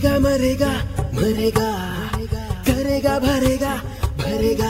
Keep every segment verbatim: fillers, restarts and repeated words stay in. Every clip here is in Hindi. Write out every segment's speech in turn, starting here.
जिएगा मरेगा मरेगा, करेगा भरेगा भरेगा।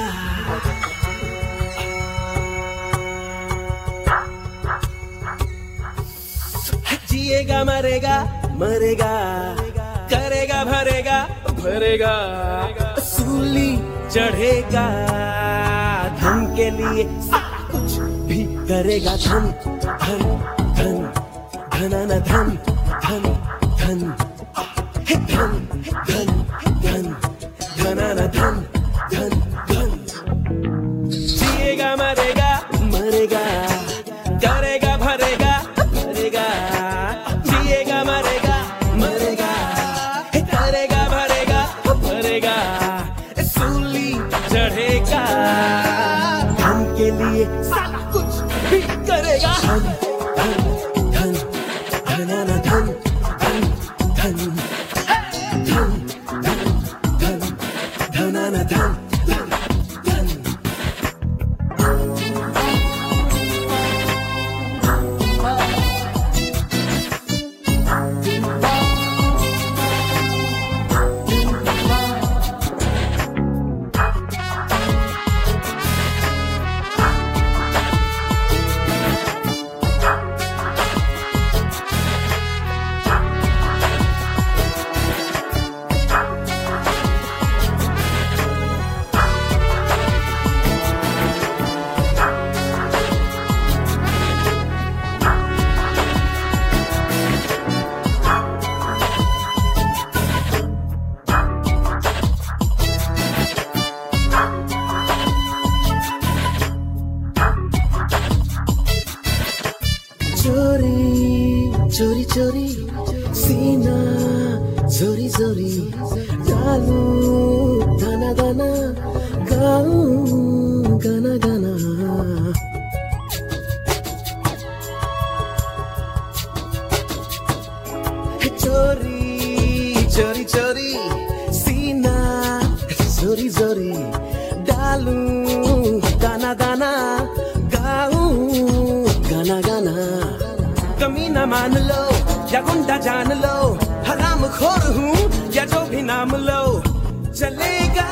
जिएगा मरेगा मरेगा, करेगा भरेगा भरेगा। सूली चढ़ेगा धन के लिए, कुछ भी करेगा। धन धन धन धन धन धन धन हे धन धन धन धन धन धन धन। जिएगा मरेगा मरेगा, करेगा भरेगा भरेगा। जिएगा मरेगा मरेगा, करेगा भरेगा भरेगा। सूली चढ़ेगा धन के लिए, साला कुछ भी करेगा। धन धन धन धन धन धन धन धन धन धन धन धन। चोरी चोरी चोरी सीना जोरी जोरी, डालू दाना दाना, गाऊं गाना गाना। चोरी चोरी चोरी सीना जोरी जोरी, डालू दाना दाना, गाऊं गाना गाना। कमी न मान लो या गुंडा जान लो, हराम खोर हूँ या जो भी नाम लो, चलेगा।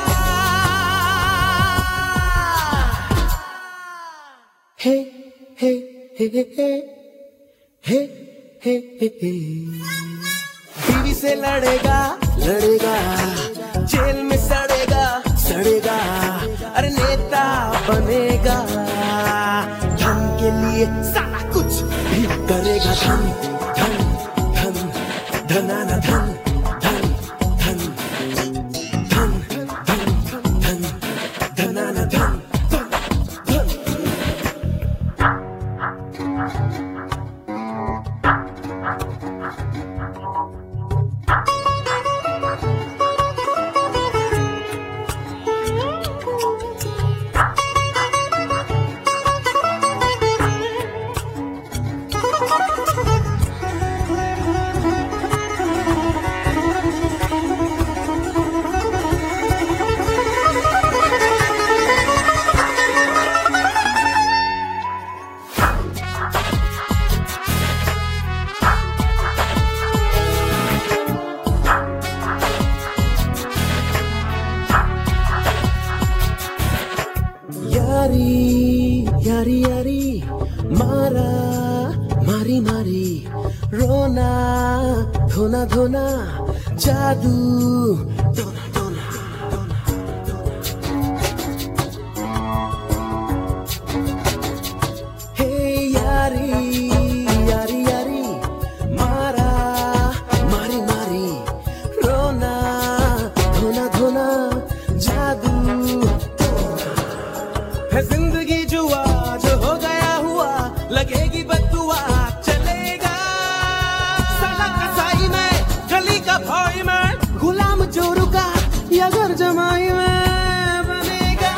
हे हे हे हे हे हे हे हे। बीवी से लड़ेगा लड़ेगा, जेल में सड़ेगा सड़ेगा। अरे नेता बनेगा धन के लिए, साला कुछ भी करेगा। धन धन धन धनाना धन धन धन धन धन धन धनाना धन धन धन। यारी यारी यारी, मारा मारी मारी, रोना धोना धोना, जादू टोना टोना टोना। हे यारी यारी यारी, मारा मारी मारी, रोना धोना धोना, जादू। है जिंदगी जुआ जो हो गया हुआ, लगेगी बददुआ, चलेगा। साला कसाई में, गली का भाई में, गुलाम चोरू का या घर जमाई में बनेगा।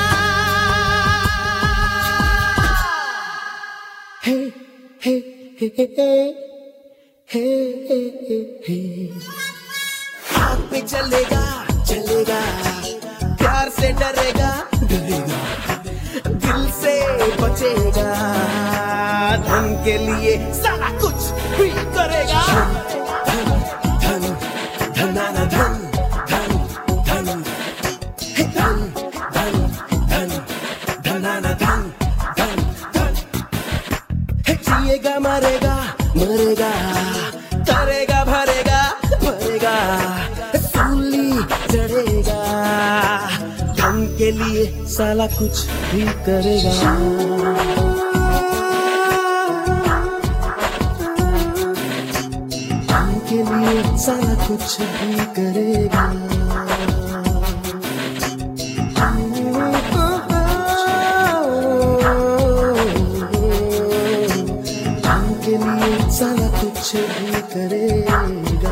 हे हे हे हे हे हे हे हे। आग पे चलेगा चलेगा, प्यार से डरेगा डरेगा, दिल से बचेगा। धन के लिए साला कुछ भी करेगा। धन धन धन हारेगा मरेगा, करेगा भरेगा भरेगा, सूली चढ़ेगा, धन के लिए साला कुछ भी करेगा। धन के लिए साला कुछ भी करेगा। के लिए साला कुछ भी करेगा।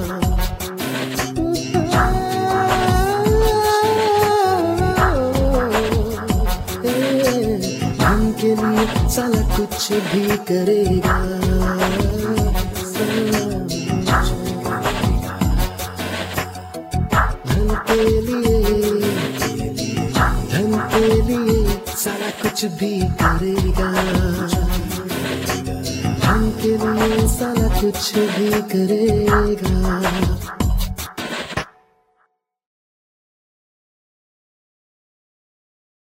धन के लिए साला कुछ भी करेगा। धन के लिए धन के लिए साला कुछ भी करेगा। धन के लिए साला कुछ भी करेगा।